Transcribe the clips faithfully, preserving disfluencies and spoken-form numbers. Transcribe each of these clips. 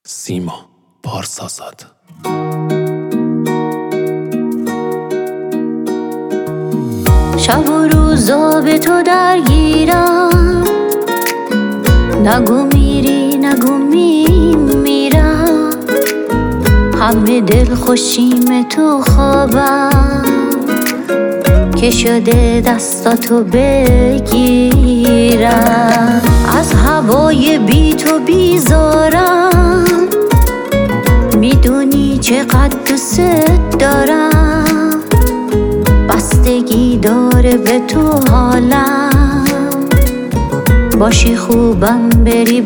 سیما پارسازاد. شب و روزا به تو درگیرم، نگو میری نگو میمیرم، همه دل خوشیم تو خوابم که شده دستاتو بگیرم. از هوای بی تو بیزارم، میدونی چقدر دوست دارم، بستگی داره به تو حالم، باشی خوبم بری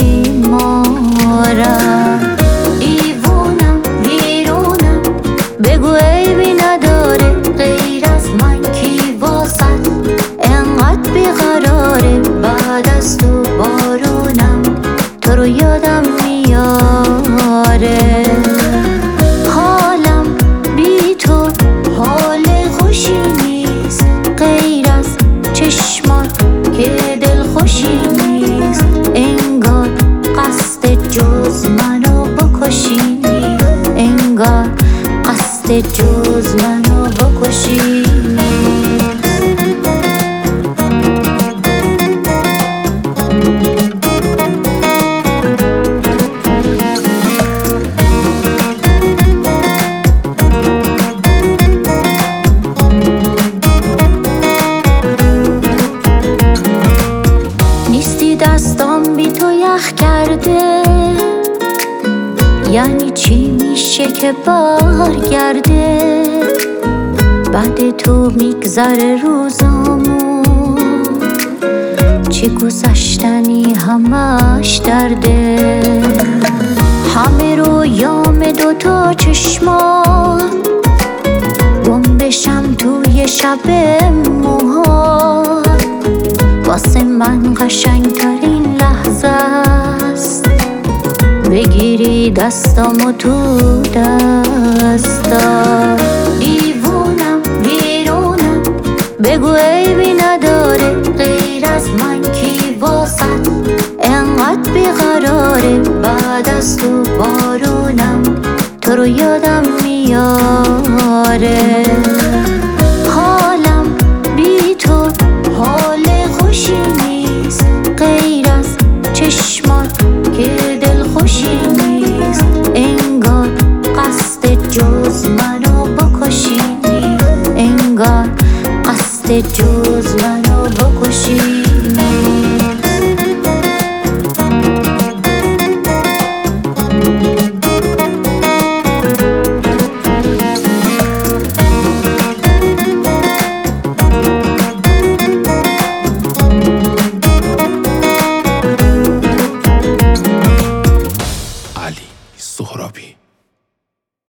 بیمارم. دیوونم ویرونم، بگو عیبی نداره، غیر از من کی واسه انقدر بیقراره. بعد از تو بارونم تو رو یادم میاره، حالم بی تو حال خوشی نیست، غیر از چشمات که دل خوشی نیست. انگار قصد جز منو بکشی نیست، انگار قصد جز منو بکشی نیست. دستام بی تو یخ کرده، یعنی چی میشه که برگرده؟ بعد تو میگذره روزامون، چی گذشتنی همش درده. همه رویام دوتا چشمات، گم بشم توی شب موهات، واسه من قشنگ ترین لحظه است، بگیری دستامو تو دستا. دیوونم ویرونم، بگو عیبی نداره، غیر از من کی واسه انقدر بیقراره. بعد از تو بارونم تو رو یادم میاره،